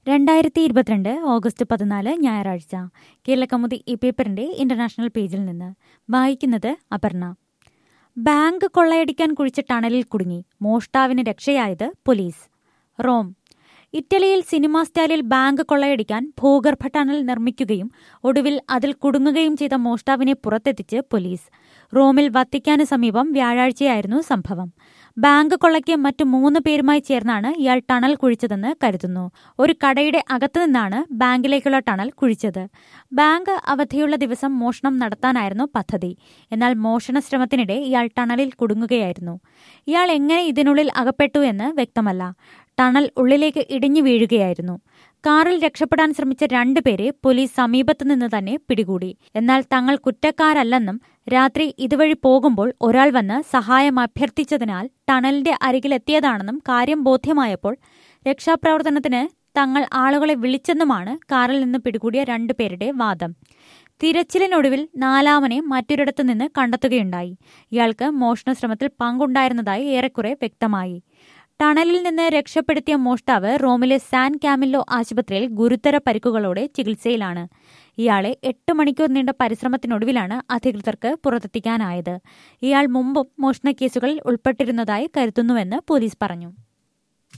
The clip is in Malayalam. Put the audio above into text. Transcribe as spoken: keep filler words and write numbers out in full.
രണ്ടായിരത്തി ഇരുപത്തിരണ്ട് ഓഗസ്റ്റ് പതിനാല് ഞായറാഴ്ച. കേരളകൗമുദി ഈ പേപ്പറിന്റെ ഇന്റർനാഷണൽ പേജിൽ നിന്ന് വായിക്കുന്നത് അപർണ. ബാങ്ക് കൊള്ളയടിക്കാൻ കുഴിച്ച ടണലിൽ കുടുങ്ങി, മോഷ്ടാവിന് രക്ഷയായത് പോലീസ്. റോം. ഇറ്റലിയിൽ സിനിമാ സ്റ്റൈലിൽ ബാങ്ക് കൊള്ളയടിക്കാൻ ഭൂഗർഭ ടണൽ നിർമ്മിക്കുകയും ഒടുവിൽ അതിൽ കുടുങ്ങുകയും ചെയ്ത മോഷ്ടാവിനെ പുറത്തെത്തിച്ച് പോലീസ്. റോമിൽ വത്തിക്കാന് സമീപം വ്യാഴാഴ്ചയായിരുന്നു സംഭവം. ബാങ്ക് കൊള്ളയ്ക്ക് മറ്റു മൂന്ന് പേരുമായി ചേർന്നാണ് ഇയാൾ ടണൽ കുഴിച്ചതെന്ന് കരുതുന്നു. ഒരു കടയുടെ അകത്തുനിന്നാണ് ബാങ്കിലേക്കുള്ള ടണൽ കുഴിച്ചത്. ബാങ്ക് അവധിയുള്ള ദിവസം മോഷണം നടത്താനായിരുന്നു പദ്ധതി. എന്നാൽ മോഷണ ശ്രമത്തിനിടെ ഇയാൾ ടണലിൽ കുടുങ്ങുകയായിരുന്നു. ഇയാൾ എങ്ങനെ ഇതിനുള്ളിൽ അകപ്പെട്ടു എന്ന് വ്യക്തമല്ല. ടണൽ ഉള്ളിലേക്ക് ഇടിഞ്ഞു വീഴുകയായിരുന്നു. കാറിൽ രക്ഷപ്പെടാൻ ശ്രമിച്ച രണ്ടുപേരെ പോലീസ് സമീപത്തുനിന്ന് തന്നെ പിടികൂടി. എന്നാൽ തങ്ങൾ കുറ്റക്കാരല്ലെന്നും രാത്രി ഇതുവഴി പോകുമ്പോൾ ഒരാൾ വന്ന് സഹായം അഭ്യർത്ഥിച്ചതിനാൽ ടണലിന്റെ അരികിലെത്തിയതാണെന്നും കാര്യം ബോധ്യമായപ്പോൾ രക്ഷാപ്രവർത്തനത്തിന് തങ്ങൾ ആളുകളെ വിളിച്ചെന്നുമാണ് കാറിൽ നിന്ന് പിടികൂടിയ രണ്ടുപേരുടെ വാദം. തിരച്ചിലിനൊടുവിൽ നാലാമനെ മറ്റൊരിടത്തു നിന്ന് കണ്ടെത്തുകയുണ്ടായി. ഇയാൾക്ക് മോഷണശ്രമത്തിൽ പങ്കുണ്ടായിരുന്നതായി ഏറെക്കുറെ വ്യക്തമായി. ടണലിൽ നിന്ന് രക്ഷപ്പെടുത്തിയ മോഷ്ടാവ് റോമിലെ സാൻ കാമില്ലോ ആശുപത്രിയിൽ ഗുരുതര പരിക്കുകളോടെ ചികിത്സയിലാണ്. ഇയാളെ എട്ട് മണിക്കൂർ നീണ്ട പരിശ്രമത്തിനൊടുവിലാണ് അധികൃതർക്ക് പുറത്തെത്തിക്കാനായത്. ഇയാൾ മുമ്പും മോഷണക്കേസുകളിൽ ഉൾപ്പെട്ടിരുന്നതായി കരുതുന്നുവെന്ന് പോലീസ് പറഞ്ഞു.